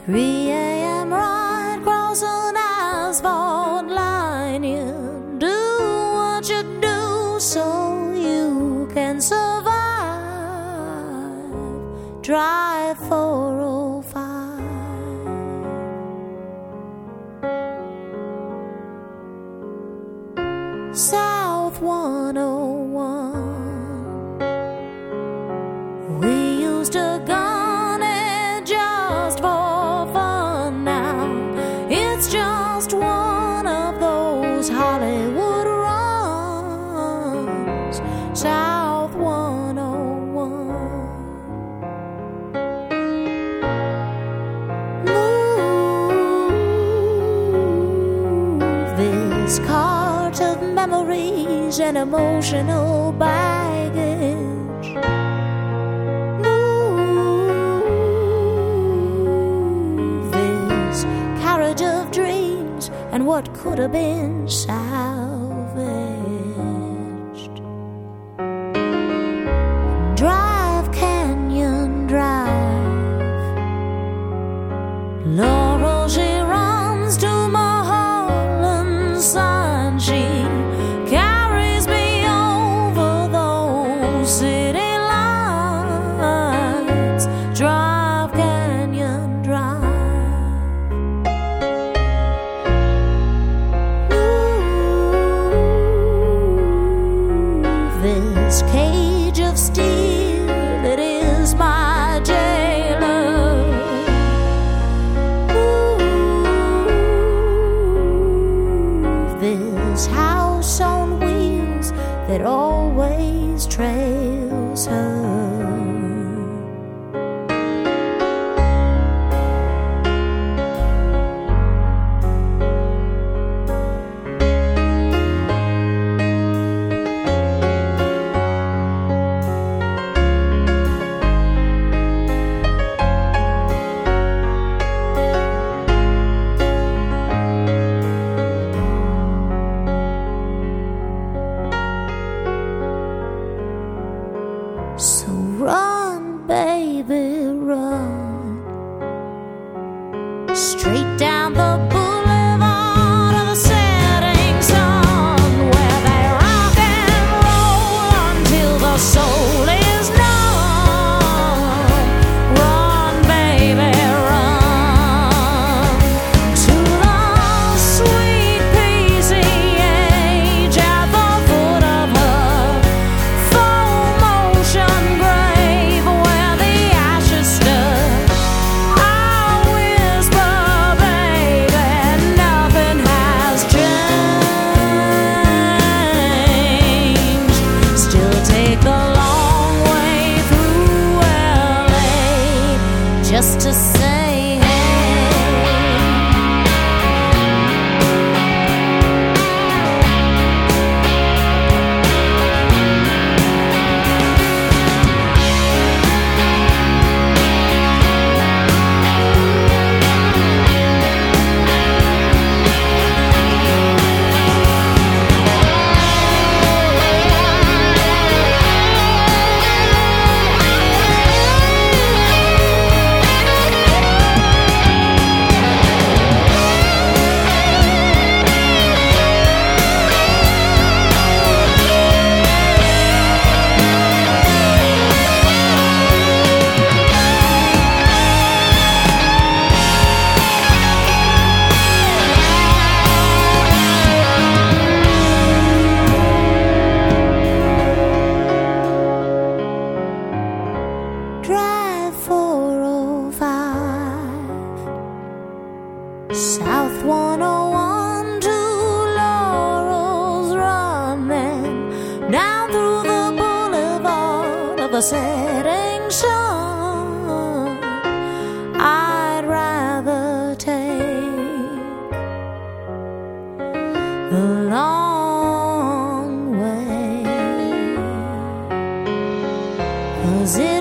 3 a.m. right across an asphalt line. You do what you do so you can survive. Drive 405. South 101. We used to gun it just for fun. Now it's just one of those Hollywood runs. South 101. Move this cart of memories and emotional baggage. Move this carriage of dreams and what could have been salvaged. Drive, Canyon Drive. Laurel, she runs to Mulholland Sun. She carries me over those city lines. Drive, Canyon Drive. Move this cage of steel, it is my jailer. Move this house on wheels that always trails her. So run, baby, run, straight down the boulevard of the setting sun, where they rock and roll until the soul is numb. Run, baby, run to the sweet PCH at the foot of her full motion grave where the ashes stood. I whisper, baby, nothing has changed. Still take the long way through LA just to say Drive 405. South 101 to Laurel's Run, then down through the boulevard of the setting sun. I'd rather take the long way, 'cause